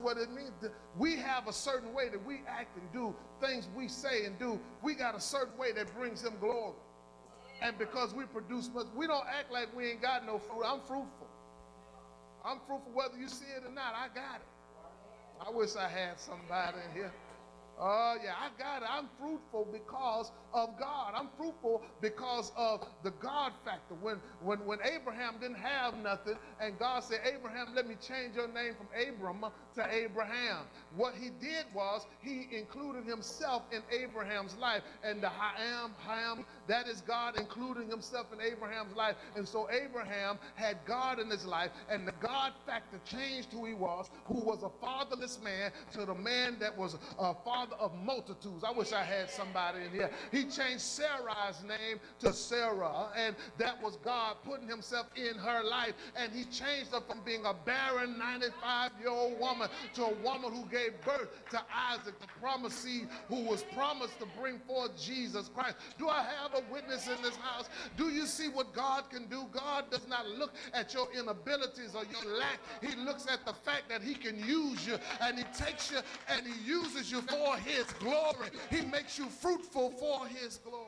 what it means. We have a certain way that we act and do things we say and do. We got a certain way that brings him glory. And because we produce much, we don't act like we ain't got no fruit. I'm fruitful. I'm fruitful whether you see it or not. I got it. I wish I had somebody in here. Oh, yeah, I got it. I'm fruitful because of God. I'm fruitful because of the God factor. When Abraham didn't have nothing, and God said, Abraham, let me change your name from Abram to Abraham. What he did was he included himself in Abraham's life. And the Ham, that is God including himself in Abraham's life. And so Abraham had God in his life, and the God factor changed who he was, who was a fatherless man, to the man that was a father of multitudes. I wish I had somebody in here. He changed Sarai's name to Sarah, and that was God putting himself in her life. And he changed her from being a barren 95-year-old woman to a woman who gave birth to Isaac, the promised seed, who was promised to bring forth Jesus Christ. Do I have a witness in this house? Do you see what God can do? God does not look at your inabilities or your lack. He looks at the fact that he can use you, and he takes you and he uses you for his glory. He makes you fruitful for his glory.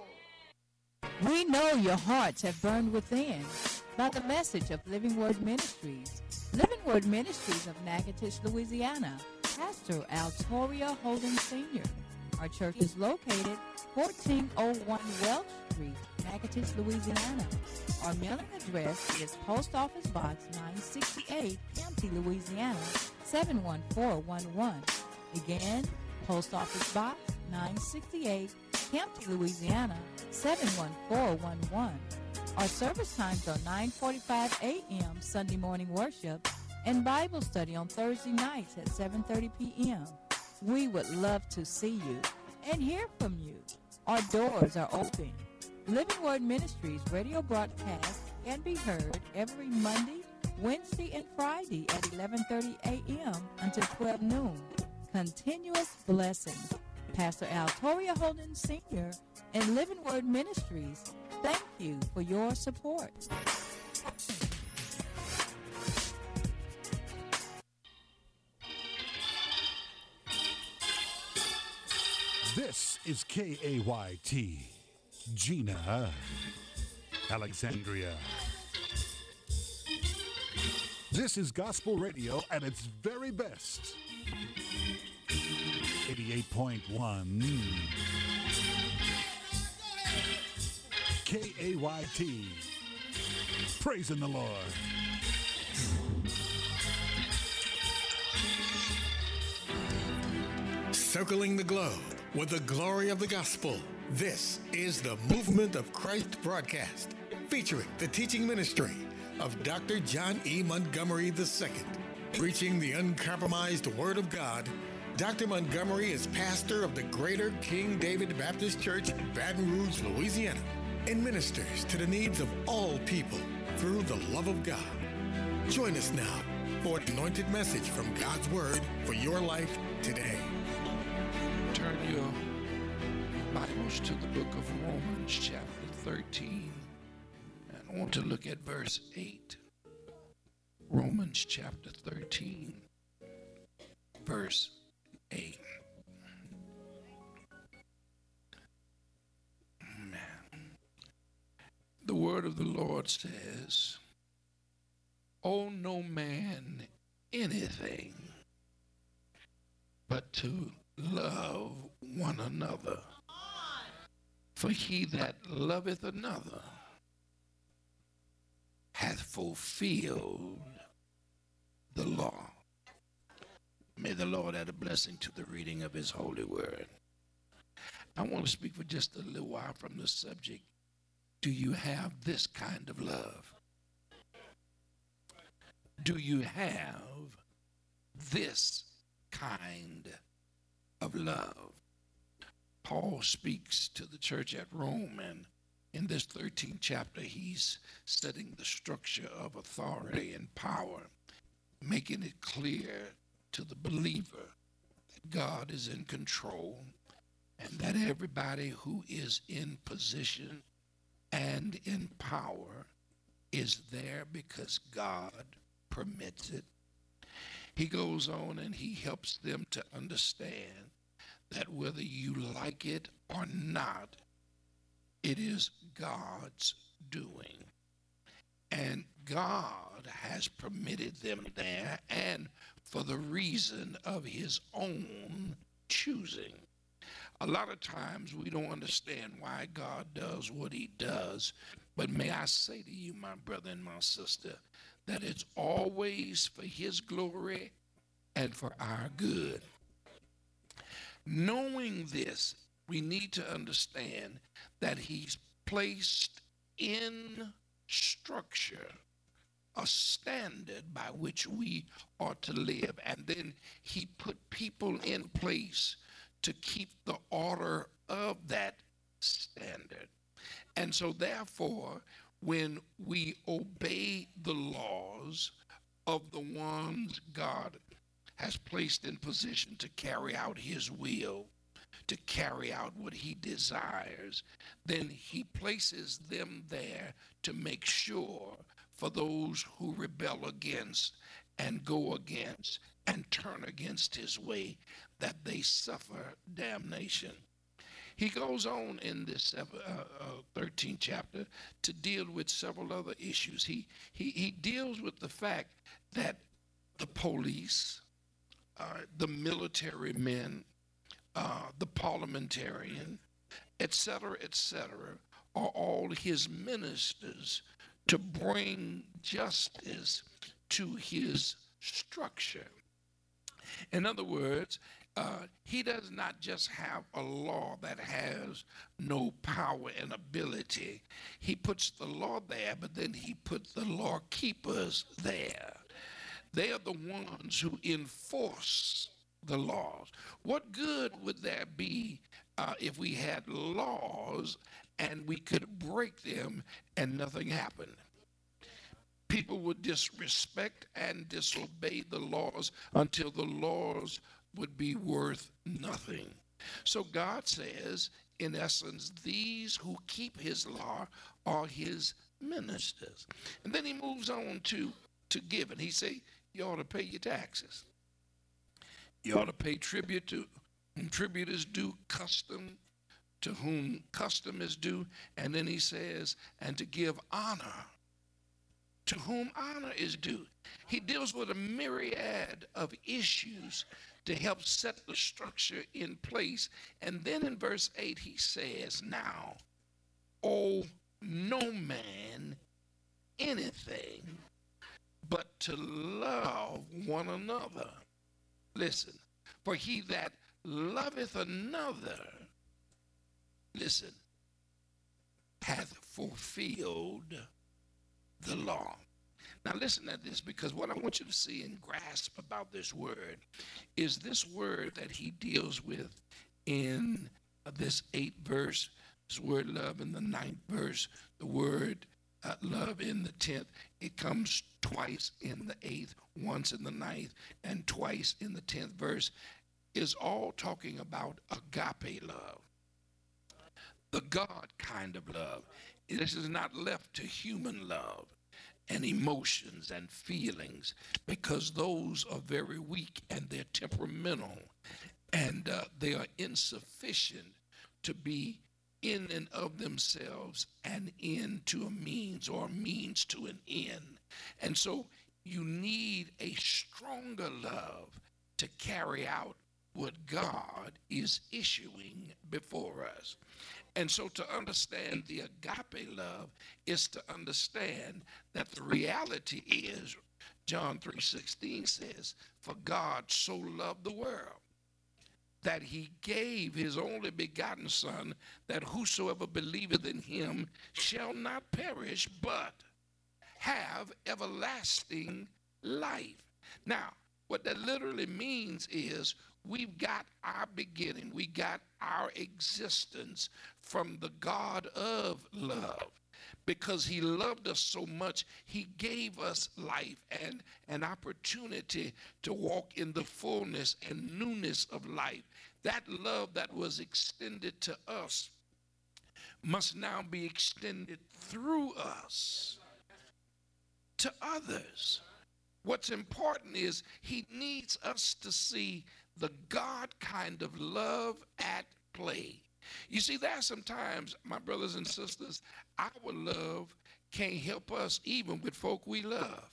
We know your hearts have burned within by the message of Living Word Ministries. Living Word Ministries of Natchitoches, Louisiana. Pastor Altoria Holden Sr. Our church is located 1401 Welch Street, Natchitoches, Louisiana. Our mailing address is Post Office Box 968, County, Louisiana 71411. Again, Post Office Box 968, County, Louisiana 71411. Our service times are 9:45 a.m. Sunday morning worship and Bible study on Thursday nights at 7:30 p.m. We would love to see you and hear from you. Our doors are open. Living Word Ministries radio broadcast can be heard every Monday, Wednesday, and Friday at 11:30 a.m. until 12 noon. Continuous blessings. Pastor Altoria Holden Sr. and Living Word Ministries, thank you for your support. This is KAYT, Gina, Alexandria. This is gospel radio at its very best. 88.1 KAYT. Praising the Lord. Circling the globe with the glory of the gospel. This is the Movement of Christ broadcast, featuring the teaching ministry of Dr. John E. Montgomery II. Preaching the uncompromised Word of God, Dr. Montgomery is pastor of the Greater King David Baptist Church, Baton Rouge, Louisiana, and ministers to the needs of all people through the love of God. Join us now for an anointed message from God's Word for your life today. Turn your Bibles to the book of Romans, chapter 13. And I want to look at verse 8. Romans, chapter 13, verse 8. The word of the Lord says, owe no man anything but to love one another. For he that loveth another hath fulfilled the law. May the Lord add a blessing to the reading of his holy word. I want to speak for just a little while from the subject, do you have this kind of love? Do you have this kind of love? Paul speaks to the church at Rome, and in this 13th chapter, he's setting the structure of authority and power, making it clear to the believer that God is in control and that everybody who is in position and in power is there because God permits it. He goes on and he helps them to understand that whether you like it or not, it is God's doing. And God has permitted them there, and for the reason of his own choosing. A lot of times we don't understand why God does what he does, but may I say to you, my brother and my sister, that it's always for his glory and for our good. Knowing this, we need to understand that he's placed in structure a standard by which we ought to live. And then he put people in place to keep the order of that standard. And so therefore, when we obey the laws of the ones God has placed in position to carry out his will, to carry out what he desires, then he places them there to make sure for those who rebel against and go against and turn against his way, that they suffer damnation. He goes on in this 13th chapter to deal with several other issues. He deals with the fact that the police, the military men, the parliamentarian, etc., are all his ministers to bring justice to his structure. In other words, he does not just have a law that has no power and ability. He puts the law there, but then he puts the law keepers there. They are the ones who enforce the laws. What good would there be if we had laws and we could break them and nothing happened? People would disrespect and disobey the laws until the laws would be worth nothing. So God says, in essence, these who keep his law are his ministers. And then he moves on to giving. He say, you ought to pay your taxes. You ought to pay tribute to whom tribute is due, custom to whom custom is due. And then he says, and to give honor to whom honor is due. He deals with a myriad of issues to help set the structure in place. And then in verse 8, he says, now, owe no man anything but to love one another. Listen, for he that loveth another, listen, hath fulfilled the law. Now listen to this, because what I want you to see and grasp about this word is this word that he deals with in this 8th verse, this word love in the 9th verse, the word love in the 10th. It comes twice in the 8th, once in the 9th, and twice in the 10th verse, is all talking about agape love, the God kind of love. This is not left to human love and emotions and feelings, because those are very weak and they're temperamental, and they are insufficient to be in and of themselves an end to a means, or a means to an end. And so you need a stronger love to carry out what God is issuing before us. And so to understand the agape love is to understand that the reality is, John 3:16 says, for God so loved the world that he gave his only begotten Son, that whosoever believeth in him shall not perish, but have everlasting life. Now, what that literally means is we've got our beginning, we got our existence from the God of love. Because he loved us so much, he gave us life and an opportunity to walk in the fullness and newness of life. That love that was extended to us must now be extended through us to others. What's important is he needs us to see the God kind of love at play. You see, there are sometimes, my brothers and sisters, our love can't help us even with folk we love.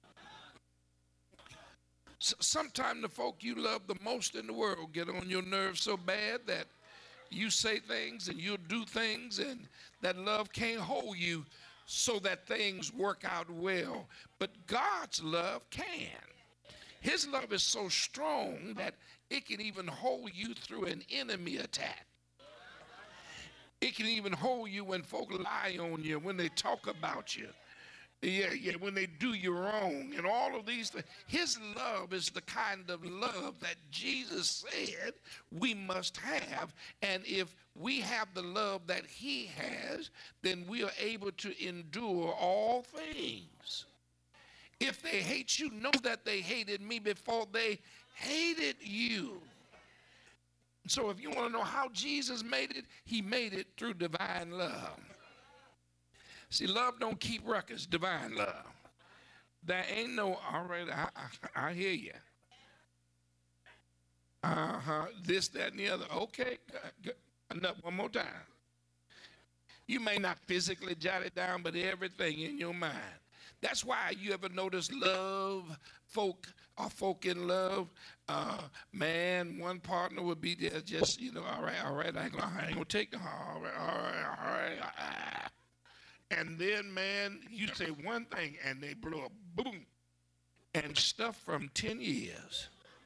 Sometimes the folk you love the most in the world get on your nerves so bad that you say things and you'll do things, and that love can't hold you so that things work out well. But God's love can. His love is so strong that it can even hold you through an enemy attack. It can even hold you when folk lie on you, when they talk about you. Yeah, when they do you wrong and all of these things. His love is the kind of love that Jesus said we must have. And if we have the love that he has, then we are able to endure all things. If they hate you, know that they hated me before they hated you. So if you want to know how Jesus made it, he made it through divine love. See, love don't keep records, divine love. There ain't no, all right, I hear you. This, that, and the other. Okay, good. Enough, one more time. You may not physically jot it down, but everything in your mind. That's why you ever notice love, folk in love, man, one partner would be there just, all right, I ain't gonna take the all right. And then, man, you say one thing and they blow up, boom, and stuff from 10 years.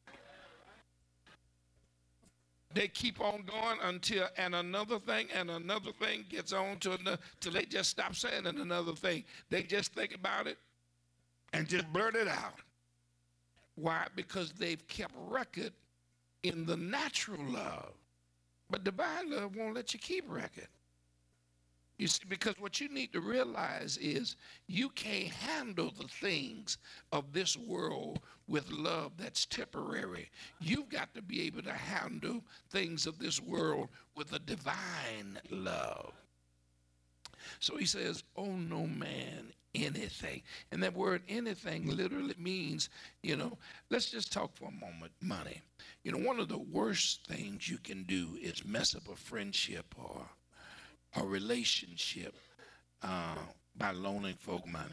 They keep on going until another thing gets on to another, till they just stop saying another thing. They just think about it and just blurt it out. Why? Because they've kept record in the natural love. But divine love won't let you keep record. You see, because what you need to realize is you can't handle the things of this world with love that's temporary. You've got to be able to handle things of this world with a divine love. So he says, "Oh no man anything." And that word anything literally means, let's just talk for a moment, money. One of the worst things you can do is mess up a friendship or a relationship by loaning folk money.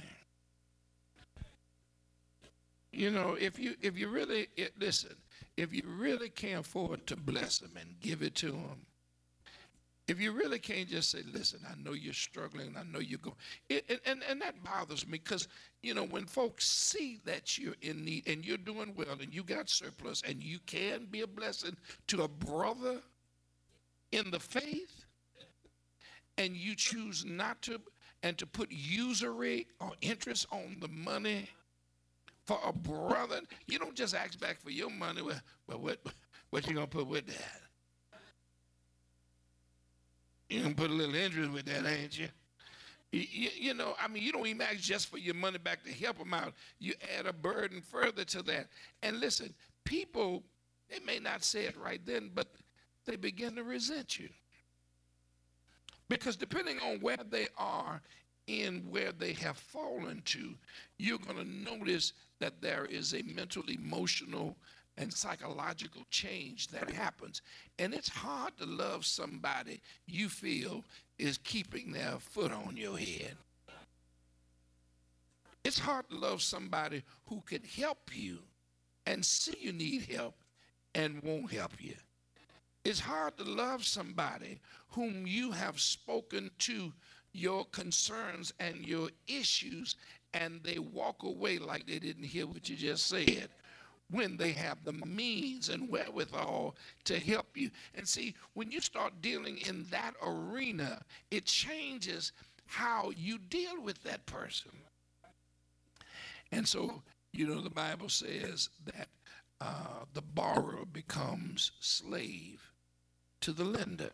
If you really listen, if you really can't afford to bless them and give it to them, if you really can't just say, "Listen, I know you're struggling, I know you're going," and that bothers me, because when folks see that you're in need and you're doing well and you got surplus and you can be a blessing to a brother in the faith, and you choose not to, and to put usury or interest on the money for a brother, you don't just ask back for your money. Well, what you gonna put with that? You're gonna put a little interest with that, ain't you? You don't even ask just for your money back to help them out. You add a burden further to that. And listen, people, they may not say it right then, but they begin to resent you. Because depending on where they are in where they have fallen to, you're going to notice that there is a mental, emotional, and psychological change that happens. And it's hard to love somebody you feel is keeping their foot on your head. It's hard to love somebody who can help you and see you need help and won't help you. It's hard to love somebody whom you have spoken to your concerns and your issues, and they walk away like they didn't hear what you just said, when they have the means and wherewithal to help you. And see, when you start dealing in that arena, it changes how you deal with that person. And so, the Bible says that the borrower becomes slave to the lender.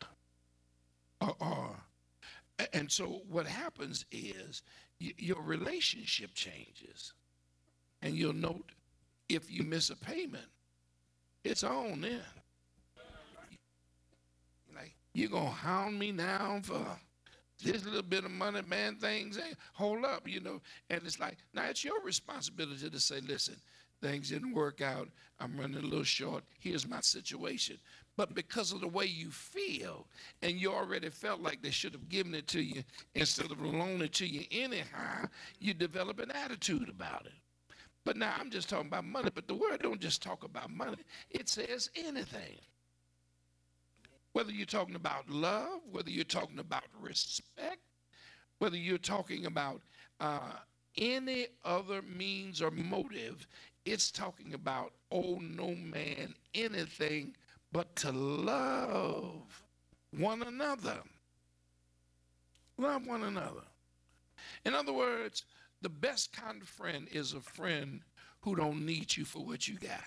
And so what happens is your relationship changes. And you'll note, if you miss a payment, it's on then. Like, you're going to hound me now for This little bit of money, man, things ain't, hold up, you know. And it's like, now it's your responsibility to say, listen, things didn't work out. I'm running a little short. Here's my situation. But because of the way you feel, and you already felt like they should have given it to you instead of loaning it to you anyhow, you develop an attitude about it. But now I'm just talking about money, but the word don't just talk about money. It says anything. Whether you're talking about love, whether you're talking about respect, whether you're talking about any other means or motive, it's talking about owe no man anything but to love one another. Love one another. In other words, the best kind of friend is a friend who don't need you for what you got.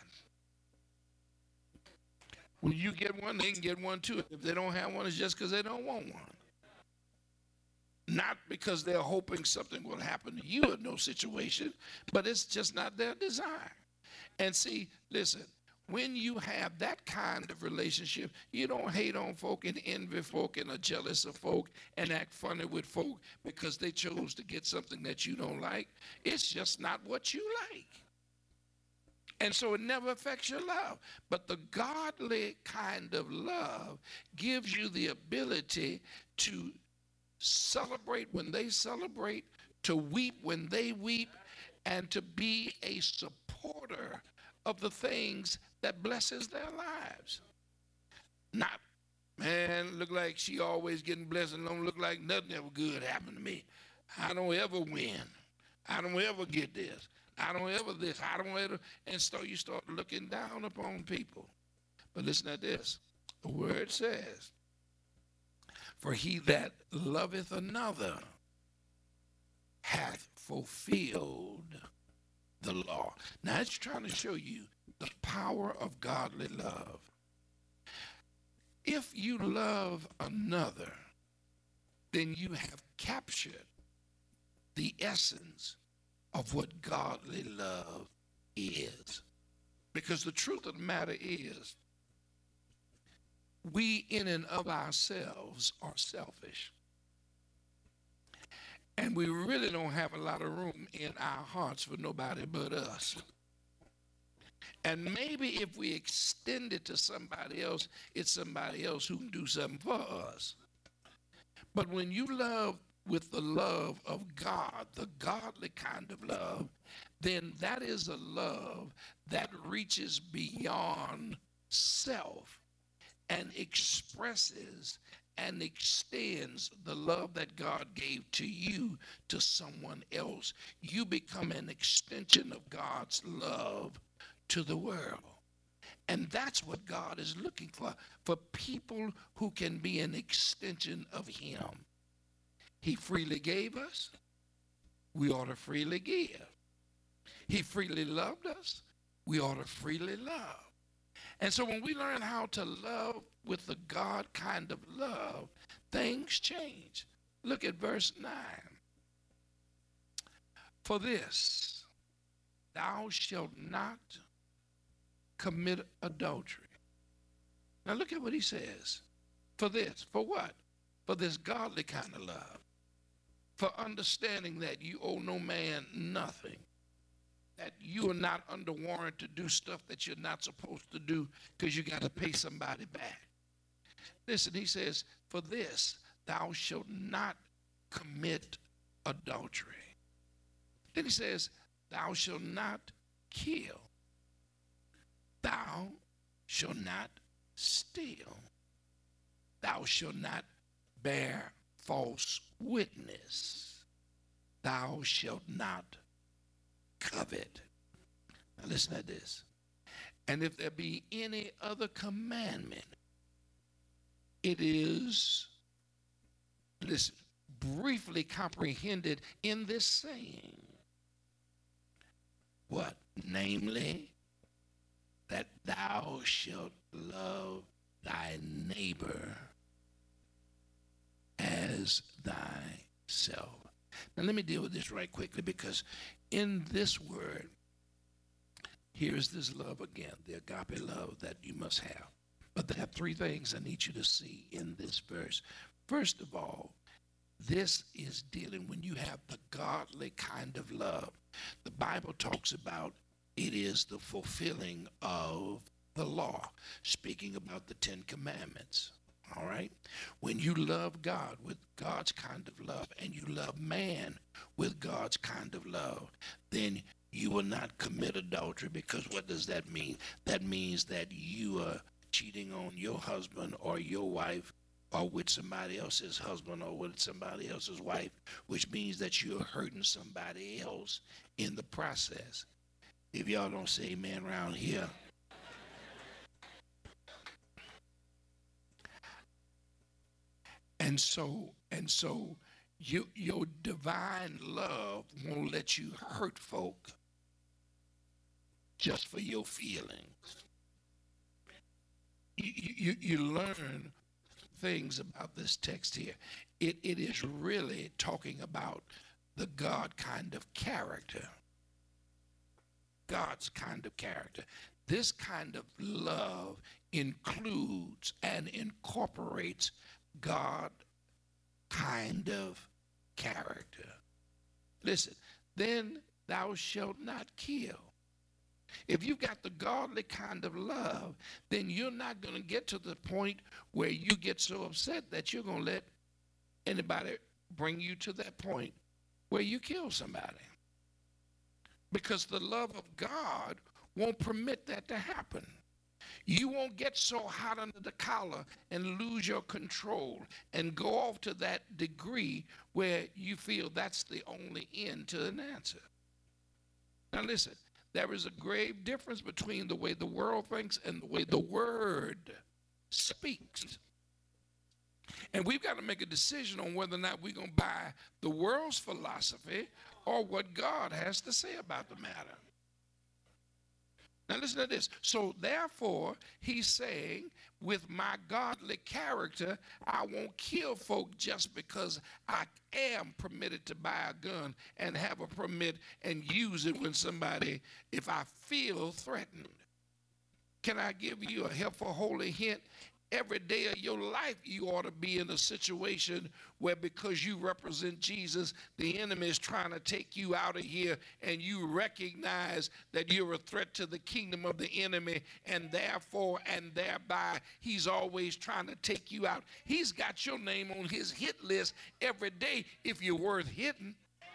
When you get one, they can get one too. If they don't have one, it's just because they don't want one. Not because they're hoping something will happen to you in no situation, but it's just not their desire. And see, listen, when you have that kind of relationship, you don't hate on folk and envy folk and are jealous of folk and act funny with folk because they chose to get something that you don't like. It's just not what you like. And so it never affects your love. But the godly kind of love gives you the ability to celebrate when they celebrate, to weep when they weep, and to be a supporter of the things that blesses their lives. Not, man, look like she always getting blessed and don't look like nothing ever good happened to me. I don't ever win. I don't ever get this. I don't ever this. I don't ever. And so you start looking down upon people. But listen to this. The word says, for he that loveth another hath fulfilled the law. Now it's trying to show you the power of godly love. If you love another, then you have captured the essence of what godly love is. Because the truth of the matter is, we in and of ourselves are selfish. And we really don't have a lot of room in our hearts for nobody but us. And maybe if we extend it to somebody else, it's somebody else who can do something for us. But when you love with the love of God, the godly kind of love, then that is a love that reaches beyond self and expresses and extends the love that God gave to you to someone else. You become an extension of God's love to the world. And that's what God is looking for people who can be an extension of him. He freely gave us, we ought to freely give. He freely loved us, we ought to freely love. And so when we learn how to love with the God kind of love, things change. Look at verse 9. For this, thou shalt not commit adultery. Now look at what he says. For this, for what? For this godly kind of love. For understanding that you owe no man nothing. That you are not under warrant to do stuff that you're not supposed to do because you got to pay somebody back. Listen, he says, for this thou shalt not commit adultery. Then he says, thou shalt not kill. Thou shalt not steal. Thou shalt not bear false witness. Thou shalt not covet. Now listen to this. And if there be any other commandment, it is, listen, briefly comprehended in this saying. What? Namely, that thou shalt love thy neighbor as thyself. Now let me deal with this right quickly, because in this word, here's this love again, the agape love that you must have. But there are three things I need you to see in this verse. First of all, This is dealing when you have the godly kind of love. The Bible talks about it is the fulfilling of the law, speaking about the 10 Commandments. All right? When you love God with God's kind of love and you love man with God's kind of love, then you will not commit adultery, because what does that mean? That means that you are cheating on your husband or your wife, or with somebody else's husband or with somebody else's wife, which means that you're hurting somebody else in the process. If y'all don't say amen around here. And so your divine love won't let you hurt folk just for your feelings. You learn things about this text here. It is really talking about the God kind of character. God's kind of character. This kind of love includes and incorporates God kind of character. Listen, then thou shalt not kill. If you've got the godly kind of love, then you're not going to get to the point where you get so upset that you're going to let anybody bring you to that point where you kill somebody. Because the love of God won't permit that to happen. You won't get so hot under the collar and lose your control and go off to that degree where you feel that's the only end to an answer. Now listen, there is a grave difference between the way the world thinks and the way the Word speaks. And we've got to make a decision on whether or not we're going to buy the world's philosophy or what God has to say about the matter. Now listen to this. So therefore, he's saying, with my godly character, I won't kill folk just because I am permitted to buy a gun and have a permit and use it when somebody, if I feel threatened. Can I give you a helpful holy hint? Every day of your life, you ought to be in a situation where, because you represent Jesus, the enemy is trying to take you out of here, and you recognize that you're a threat to the kingdom of the enemy, and therefore and thereby he's always trying to take you out. He's got your name on his hit list every day if you're worth hitting.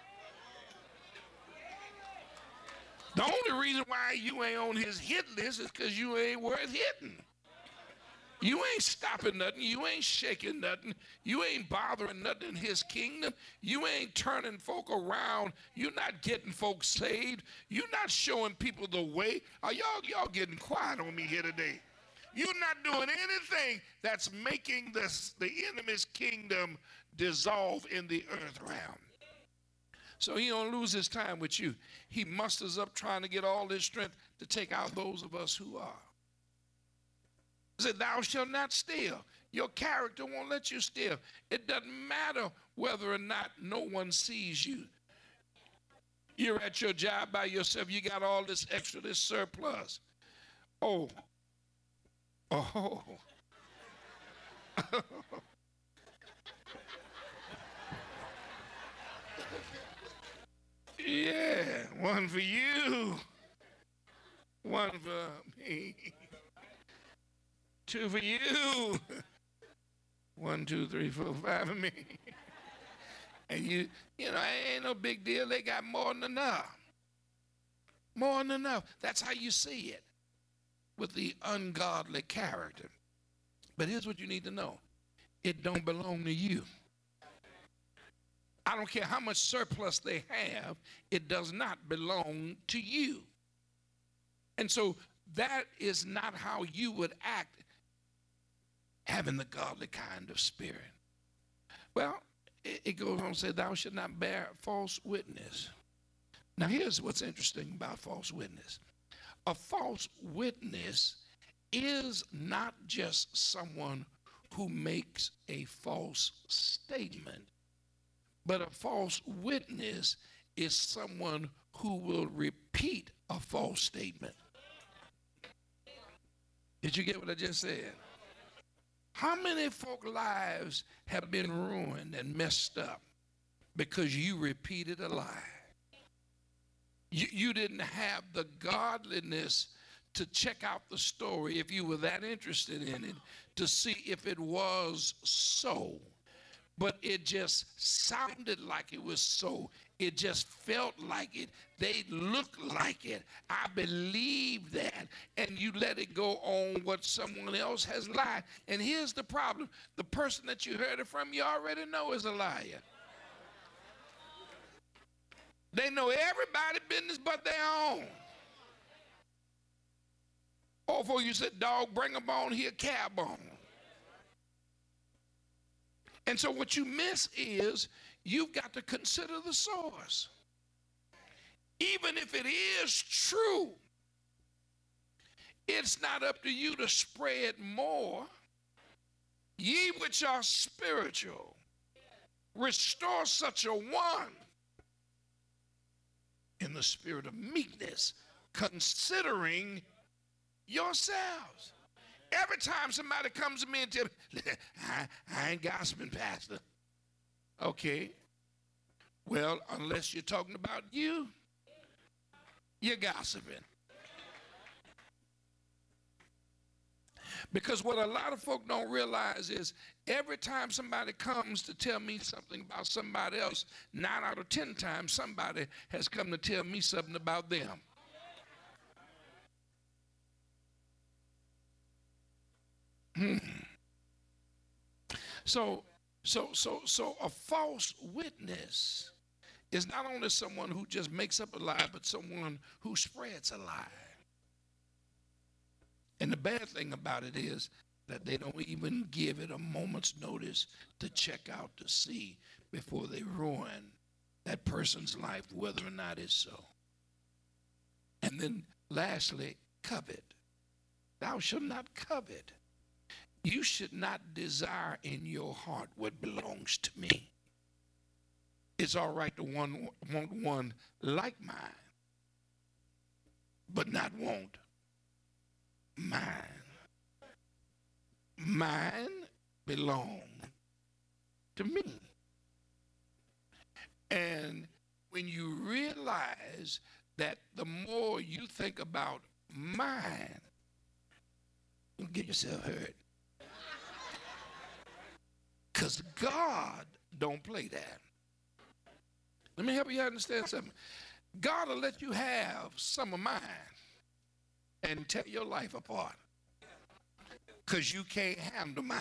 The only reason why you ain't on his hit list is because you ain't worth hitting. You ain't stopping nothing. You ain't shaking nothing. You ain't bothering nothing in his kingdom. You ain't turning folk around. You're not getting folks saved. You're not showing people the way. Are y'all getting quiet on me here today? You're not doing anything that's making the enemy's kingdom dissolve in the earth realm. So he don't lose his time with you. He musters up trying to get all his strength to take out those of us who are. He said, thou shalt not steal. Your character won't let you steal. It doesn't matter whether or not no one sees you. You're at your job by yourself. You got all this extra, this surplus. Oh. Yeah, one for you. One for me. Two for you. 1, 2, 3, 4, 5 of me. And you know, ain't no big deal. They got more than enough. More than enough. That's how you see it with the ungodly character. But here's what you need to know. It don't belong to you. I don't care how much surplus they have. It does not belong to you. And so that is not how you would act having the godly kind of spirit. Well, it goes on to say, thou shalt not bear false witness. Now, here's what's interesting about false witness. A false witness is not just someone who makes a false statement, but a false witness is someone who will repeat a false statement. Did you get what I just said? How many folk lives have been ruined and messed up because you repeated a lie? You didn't have the godliness to check out the story if you were that interested in it to see if it was so. But it just sounded like it was so. It just felt like it. They looked like it. I believe that. And you let it go on what someone else has lied. And here's the problem. The person that you heard it from, you already know is a liar. They know everybody's business but their own. Or for you said, dog, bring them on here, cab on. And so what you miss is you've got to consider the source. Even if it is true, it's not up to you to spread more. Ye which are spiritual, restore such a one in the spirit of meekness, considering yourselves. Every time somebody comes to me and tells me, I ain't gossiping, Pastor. Okay. Well, unless you're talking about you, you're gossiping. Because what a lot of folk don't realize is every time somebody comes to tell me something about somebody else, 9 out of 10 times somebody has come to tell me something about them. So a false witness is not only someone who just makes up a lie, but someone who spreads a lie. And the bad thing about it is that they don't even give it a moment's notice to check out to see before they ruin that person's life, whether or not it's so. And then lastly, covet. Thou shalt not covet. You should not desire in your heart what belongs to me. It's all right to want one like mine, but not want mine. Mine belong to me. And when you realize that the more you think about mine, you'll get yourself hurt. Because God don't play that. Let me help you understand something. God will let you have some of mine and tear your life apart. Because you can't handle mine.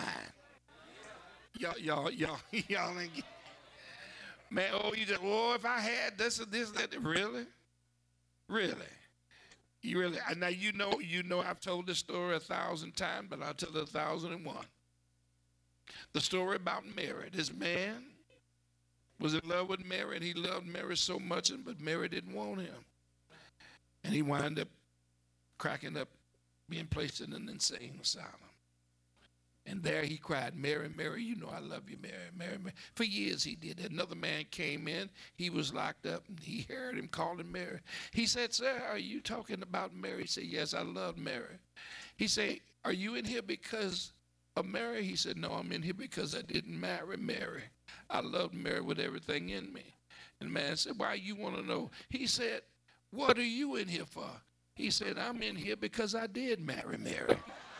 Y'all ain't. Man, if I had this or this, that, really? Really? You really? Now, you know I've told this story 1,000 times, but I'll tell it 1,001. The story about Mary. This man was in love with Mary, and he loved Mary so much, but Mary didn't want him. And he wound up cracking up, being placed in an insane asylum. And there he cried, Mary, Mary, you know I love you, Mary, Mary, Mary. For years he did. Another man came in. He was locked up, and he heard him calling Mary. He said, sir, are you talking about Mary? He said, yes, I love Mary. He said, are you in here because of Mary? He said, no, I'm in here because I didn't marry Mary. I loved Mary with everything in me. And the man said, why you want to know? He said, what are you in here for? He said, I'm in here because I did marry Mary.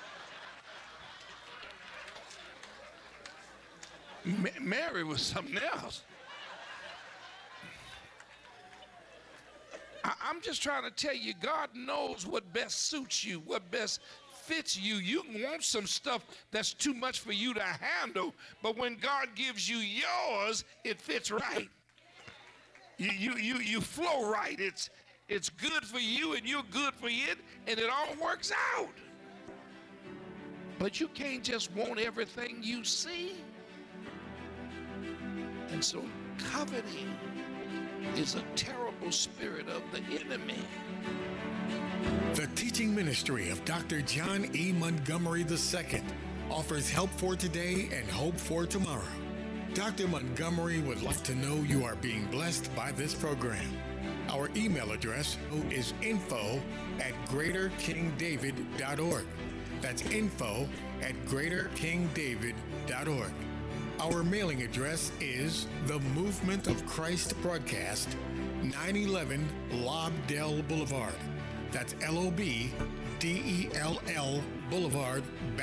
Mary was something else. I'm just trying to tell you, God knows what best suits you, what best fits you. You want some stuff that's too much for you to handle, but when God gives you yours, it fits right. You flow right. It's good for you and you're good for it, and it all works out. But you can't just want everything you see. And so coveting is a terrible spirit of the enemy. The teaching ministry of Dr. John E. Montgomery II offers help for today and hope for tomorrow. Dr. Montgomery would like to know you are being blessed by this program. Our email address is info@greaterkingdavid.org. That's info@greaterkingdavid.org. Our mailing address is The Movement of Christ Broadcast, 911 Lobdell Boulevard. That's LOBDELL Boulevard,